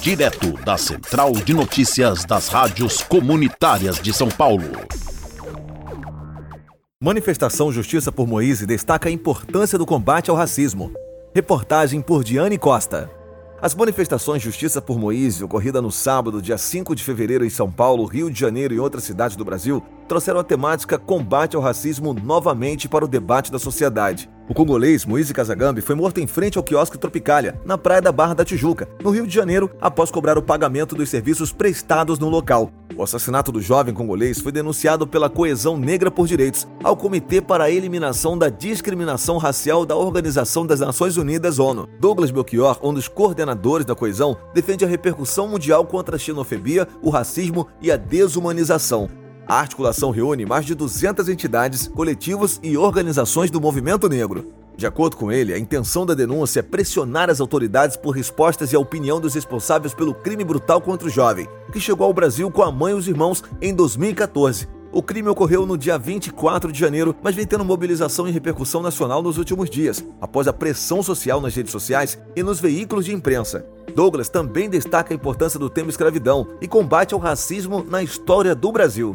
Direto da Central de Notícias das Rádios Comunitárias de São Paulo. Manifestação Justiça por Moise destaca a importância do combate ao racismo. Reportagem por Diane Costa. As manifestações Justiça por Moise, ocorrida no sábado, dia 5 de fevereiro em São Paulo, Rio de Janeiro e outras cidades do Brasil, trouxeram a temática combate ao racismo novamente para o debate da sociedade. O congolês Moise Kasagambi foi morto em frente ao quiosque Tropicália, na praia da Barra da Tijuca, no Rio de Janeiro, após cobrar o pagamento dos serviços prestados no local. O assassinato do jovem congolês foi denunciado pela Coesão Negra por Direitos ao Comitê para a Eliminação da Discriminação Racial da Organização das Nações Unidas, ONU. Douglas Belchior, um dos coordenadores da Coesão, defende a repercussão mundial contra a xenofobia, o racismo e a desumanização. A articulação reúne mais de 200 entidades, coletivos e organizações do movimento negro. De acordo com ele, a intenção da denúncia é pressionar as autoridades por respostas e a opinião dos responsáveis pelo crime brutal contra o jovem, que chegou ao Brasil com a mãe e os irmãos em 2014. O crime ocorreu no dia 24 de janeiro, mas vem tendo mobilização e repercussão nacional nos últimos dias, após a pressão social nas redes sociais e nos veículos de imprensa. Douglas também destaca a importância do tema escravidão e combate ao racismo na história do Brasil.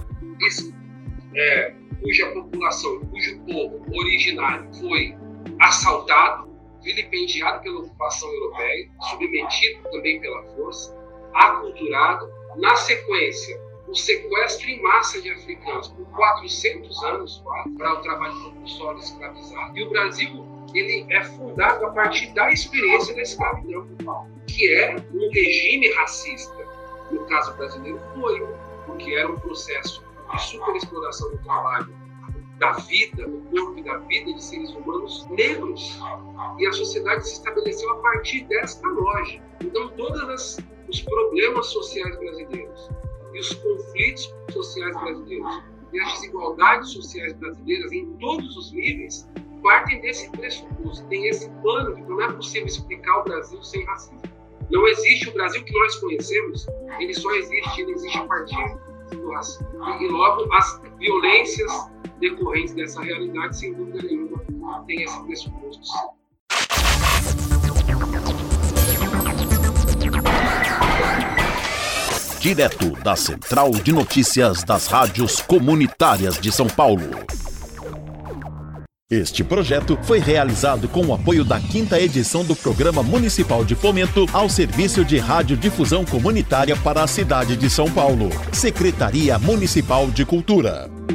Cuja população, cujo povo originário foi assaltado, vilipendiado pela ocupação europeia, submetido também pela força, aculturado, na sequência, o sequestro em massa de africanos por 400 anos para o trabalho compulsório escravizado. E o Brasil, ele é fundado a partir da experiência da escravidão, que é um regime racista. No caso brasileiro foi, porque era um processo de superexploração do trabalho, da vida, do corpo e da vida de seres humanos negros. E a sociedade se estabeleceu a partir desta lógica. Então, todos os problemas sociais brasileiros e os conflitos sociais brasileiros e as desigualdades sociais brasileiras em todos os níveis partem desse pressuposto, tem esse plano de que não é possível explicar o Brasil sem racismo. Não existe o Brasil que nós conhecemos, ele só existe, ele existe a partir do racismo. E logo, as violências decorrentes dessa realidade, sem dúvida nenhuma, tem esse pressuposto. Direto da Central de Notícias das Rádios Comunitárias de São Paulo. Este projeto foi realizado com o apoio da 5ª edição do Programa Municipal de Fomento ao Serviço de Radiodifusão Comunitária para a cidade de São Paulo. Secretaria Municipal de Cultura.